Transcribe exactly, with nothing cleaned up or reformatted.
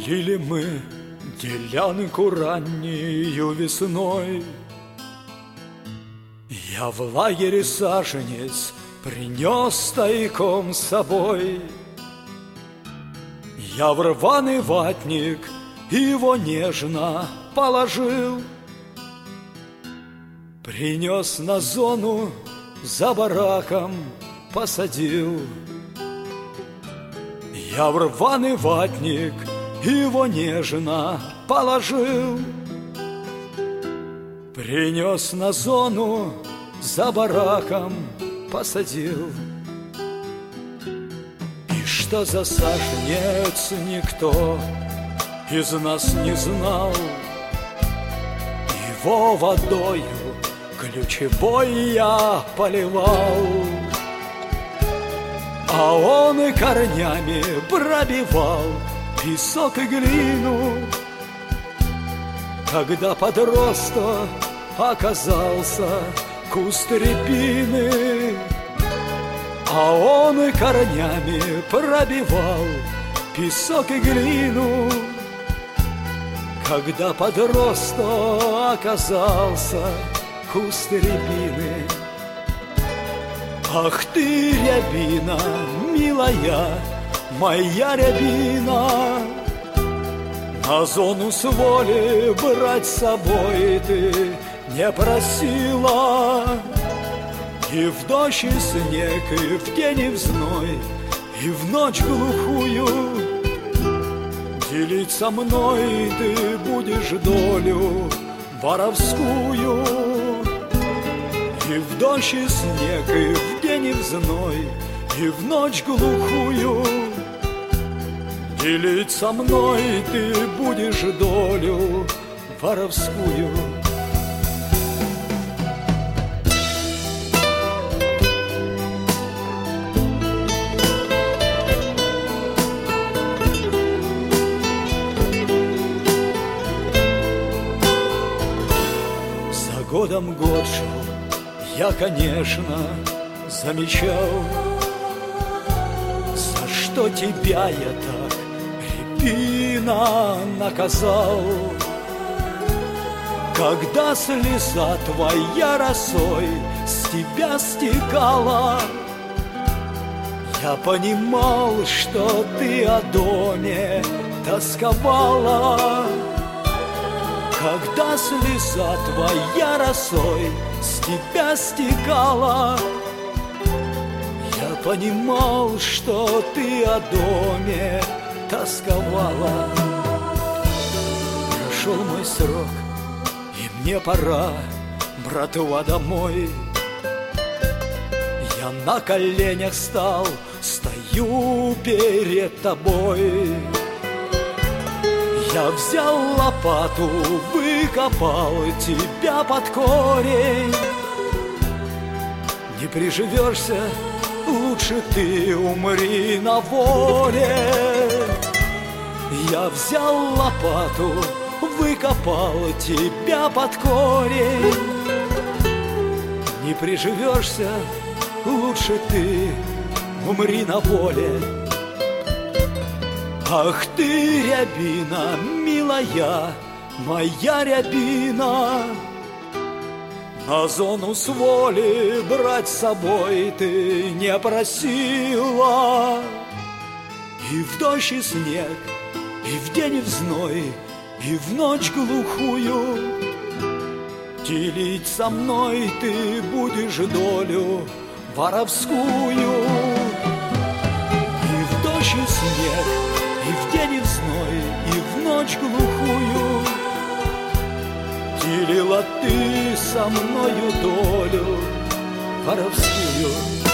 Делили мы делянку раннею весной. Я в лагере саженец принес тайком с собой. Я в рваный ватник его нежно положил, принес на зону, за бараком посадил. Я в рваный ватник его нежно положил, принес на зону, за бараком посадил. И что за саженец никто из нас не знал, его водою ключевой я поливал, а он и корнями пробивал песок и глину. Когда подросток оказался куст рябины, а он и корнями пробивал песок и глину. Когда подросток оказался куст рябины. Ах ты, рябина, милая, моя рябина, на зону с воли брать с собой ты не просила. И в дождь, и снег, и в день, и в зной, и в ночь глухую делить со мной ты будешь долю воровскую. И в дождь, и снег, и в день, и в зной, и в ночь глухую делить со мной ты будешь долю воровскую. За годом год шел, я, конечно, замечал, за что тебя я так, рябина, наказал. Когда слеза твоя росой с тебя стекала, я понимал, что ты о доме тосковала. Когда слеза твоя росой с тебя стекала, я понимал, что ты о доме тосковала. Прошел мой срок, и мне пора, братва, домой. Я на коленях стал, стою перед тобой. Я взял лопату, выкопал тебя под корень. Не приживешься, лучше ты умри на воле. Я взял лопату, выкопал тебя под корень. Не приживешься, лучше ты умри на воле. Ах ты, рябина, милая, моя рябина, на зону с воли брать с собой ты не просила. И в дождь, и снег, и в день, и в зной, и в ночь глухую делить со мной ты будешь долю воровскую. И в дождь, и снег, и в день, и в зной, и в ночь глухую делила ты со мною долю воровскую.